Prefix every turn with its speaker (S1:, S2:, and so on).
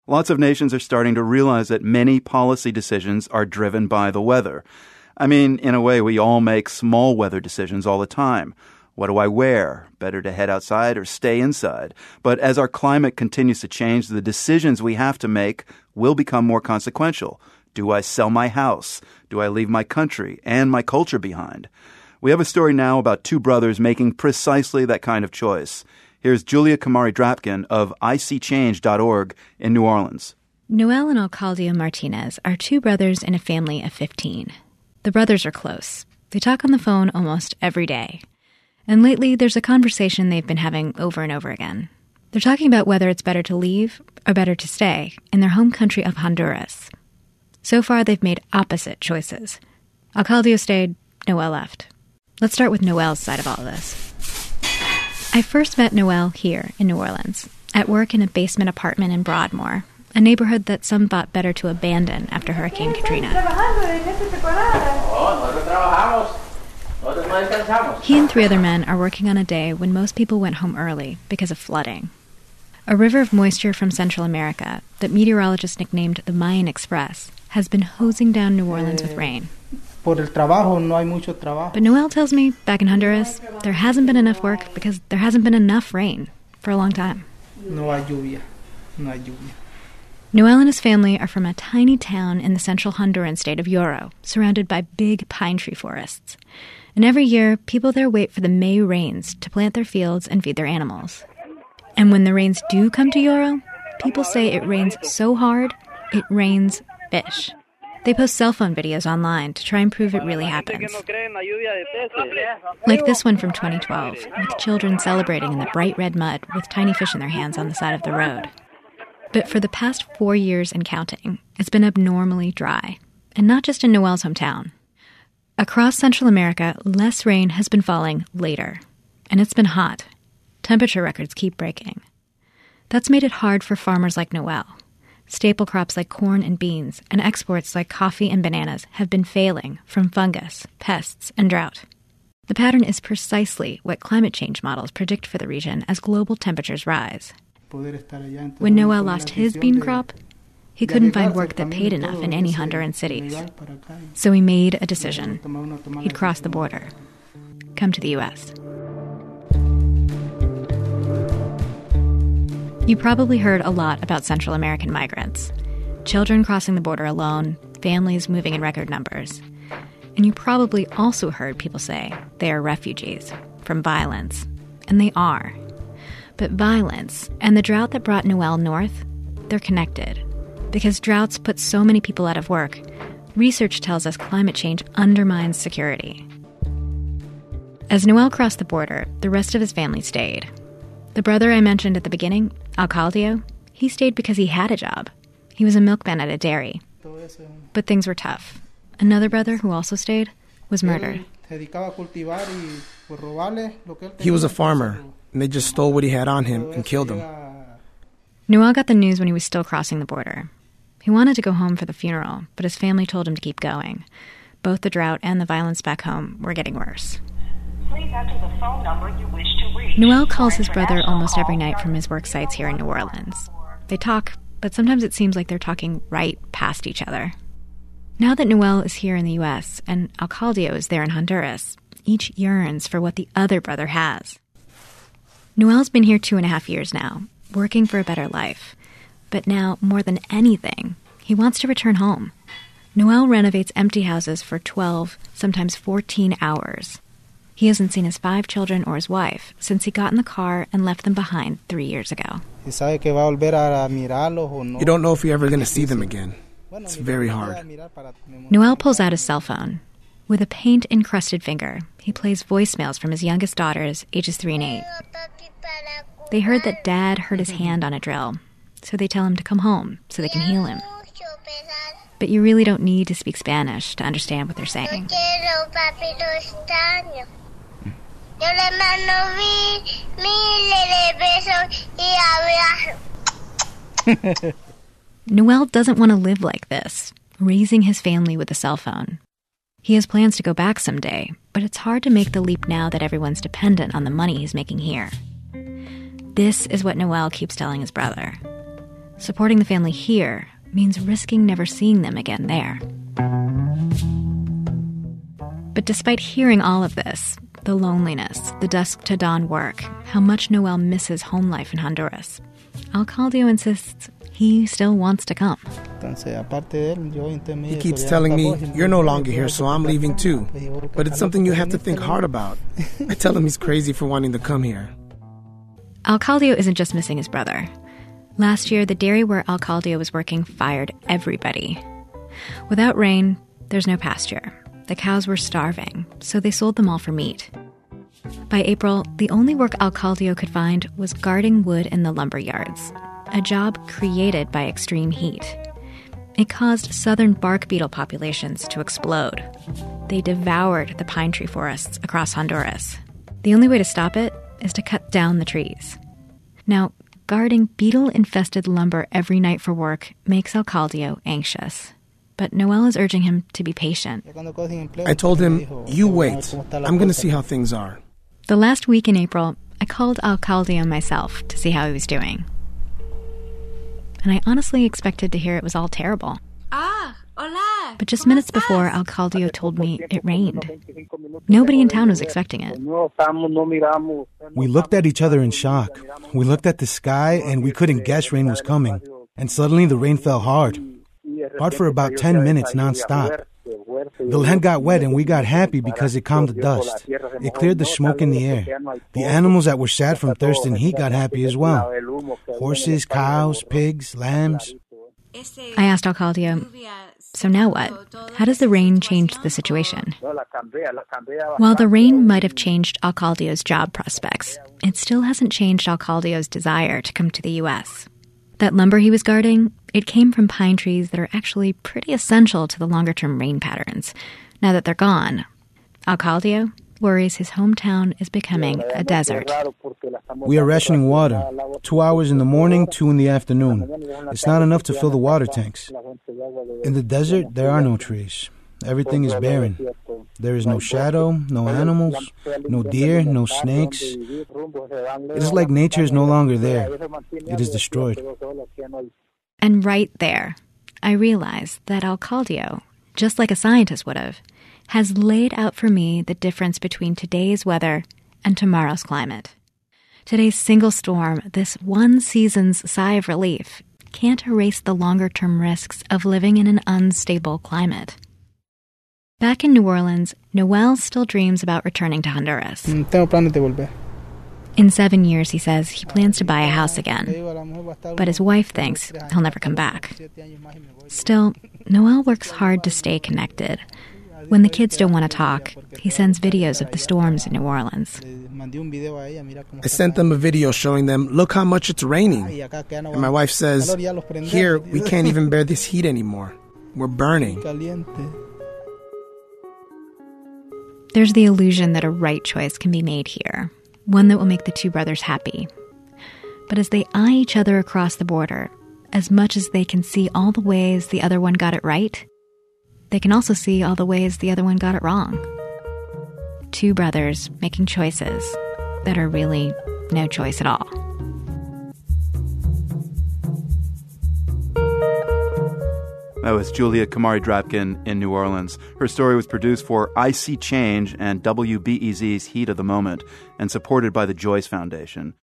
S1: Lots of nations are starting to realize that many policy decisions are driven by the weather. I mean, in a way, we all make small weather decisions all the time. What do I wear? Better to head outside or stay inside? But as our climate continues to change, the decisions we have to make will become more consequential. Do I sell my house? Do I leave my country and my culture behind? We have a story now about two brothers making precisely that kind of choice. Here's Julia Kamari-Drapkin of ICChange.org in New Orleans.
S2: Noel and Alcaldio Martinez are two brothers in a family of 15. The brothers are close. They talk on the phone almost every day. And lately, there's a conversation they've been having over and over again. They're talking about whether it's better to leave or better to stay in their home country of Honduras. So far, they've made opposite choices. Alcaldio stayed, Noel left. Let's start with Noel's side of all of this. I first met Noel here in New Orleans, at work in a basement apartment in Broadmoor, a neighborhood that some thought better to abandon after Hurricane Katrina. He and three other men are working on a day when most people went home early because of flooding. A river of moisture from Central America that meteorologists nicknamed the Mayan Express has been hosing down New Orleans with rain. But Noel tells me, back in Honduras, there hasn't been enough work because there hasn't been enough rain for a long time. Noel and his family are from a tiny town in the central Honduran state of Yoro, surrounded by big pine tree forests. And every year, people there wait for the May rains to plant their fields and feed their animals. And when the rains do come to Yoro, people say it rains so hard, it rains fish. They post cell phone videos online to try and prove it really happens. Like this one from 2012, with children celebrating in the bright red mud with tiny fish in their hands on the side of the road. But for the past 4 years and counting, it's been abnormally dry. And not just in Noel's hometown. Across Central America, less rain has been falling later. And it's been hot. Temperature records keep breaking. That's made it hard for farmers like Noel. Staple crops like corn and beans and exports like coffee and bananas have been failing from fungus, pests, and drought. The pattern is precisely what climate change models predict for the region as global temperatures rise. When Noel lost his bean crop, he couldn't find work that paid enough in any Honduran cities. So he made a decision. He'd cross the border, come to the U.S. You probably heard a lot about Central American migrants. Children crossing the border alone, families moving in record numbers. And you probably also heard people say they are refugees from violence. And they are. But violence and the drought that brought Noel north, they're connected. Because droughts put so many people out of work, research tells us climate change undermines security. As Noel crossed the border, the rest of his family stayed. The brother I mentioned at the beginning, Alcaldio, he stayed because he had a job. He was a milkman at a dairy. But things were tough. Another brother who also stayed was murdered.
S3: He was a farmer, and they just stole what he had on him and killed him.
S2: Noel got the news when he was still crossing the border. He wanted to go home for the funeral, but his family told him to keep going. Both the drought and the violence back home were getting worse. Please enter the phone number you wish to reach. Noel calls his brother almost every night from his work sites here in New Orleans. They talk, but sometimes it seems like they're talking right past each other. Now that Noel is here in the U.S. and Alcaldio is there in Honduras, each yearns for what the other brother has. Noel's been here 2.5 years now, working for a better life. But now, more than anything, he wants to return home. Noel renovates empty houses for 12, sometimes 14 hours. He hasn't seen his 5 children or his wife since he got in the car and left them behind 3 years ago.
S3: You don't know if you're ever going to see them again. It's very hard.
S2: Noel pulls out his cell phone. With a paint-encrusted finger, he plays voicemails from his youngest daughters, ages 3 and 8. They heard that Dad hurt his hand on a drill, so they tell him to come home so they can heal him. But you really don't need to speak Spanish to understand what they're saying. Noel doesn't want to live like this, raising his family with a cell phone. He has plans to go back someday, but it's hard to make the leap now that everyone's dependent on the money he's making here. This is what Noel keeps telling his brother. supporting the family here means risking never seeing them again there. But despite hearing all of this, the loneliness, the dusk-to-dawn work, how much Noel misses home life in Honduras, Alcaldio insists he still wants to come.
S3: He keeps telling me, "You're no longer here, so I'm leaving too." But it's something you have to think hard about. I tell him he's crazy for wanting to come here.
S2: Alcaldio isn't just missing his brother. Last year, the dairy where Alcaldio was working fired everybody. Without rain, there's no pasture. The cows were starving, so they sold them all for meat. By April, the only work Alcaldio could find was guarding wood in the lumber yards, a job created by extreme heat. It caused southern bark beetle populations to explode. They devoured the pine tree forests across Honduras. The only way to stop it is to cut down the trees. Now, guarding beetle-infested lumber every night for work makes Alcaldio anxious. But Noel is urging him to be patient.
S3: I told him, "You wait. I'm going to see how things are."
S2: The last week in April, I called Alcaldio myself to see how he was doing. And I honestly expected to hear it was all terrible.
S4: Hola.
S2: But just minutes before, Alcaldio told me it rained. Nobody in town was expecting it.
S5: We looked at each other in shock. We looked at the sky and we couldn't guess rain was coming. And suddenly the rain fell hard. Hard for about 10 minutes nonstop. The land got wet and we got happy because it calmed the dust. It cleared the smoke in the air. The animals that were sad from thirst and heat got happy as well. Horses, cows, pigs, lambs.
S2: I asked Alcaldio, so now what? How does the rain change the situation? While the rain might have changed Alcaldio's job prospects, it still hasn't changed Alcaldio's desire to come to the U.S. That lumber he was guarding, it came from pine trees that are actually pretty essential to the longer-term rain patterns. Now that they're gone, Alcaldio worries his hometown is becoming a desert.
S5: We are rationing water. 2 hours in the morning, 2 in the afternoon. It's not enough to fill the water tanks. In the desert, there are no trees. Everything is barren. There is no shadow, no animals, no deer, no snakes. It is like nature is no longer there. It is destroyed.
S2: And right there, I realized that Alcaldio, just like a scientist would have, has laid out for me the difference between today's weather and tomorrow's climate. Today's single storm, this one season's sigh of relief, can't erase the longer-term risks of living in an unstable climate. Back in New Orleans, Noel still dreams about returning to Honduras. In 7 years, he says, he plans to buy a house again. But his wife thinks he'll never come back. Still, Noel works hard to stay connected. When the kids don't want to talk, he sends videos of the storms in New Orleans.
S3: I sent them a video showing them, "Look how much it's raining." And my wife says, "Here, we can't even bear this heat anymore. We're burning."
S2: There's the illusion that a right choice can be made here, one that will make the two brothers happy. But as they eye each other across the border, as much as they can see all the ways the other one got it right, they can also see all the ways the other one got it wrong. Two brothers making choices that are really no choice at all.
S1: That was Julia Kamari-Drapkin in New Orleans. Her story was produced for I See Change and WBEZ's Heat of the Moment and supported by the Joyce Foundation.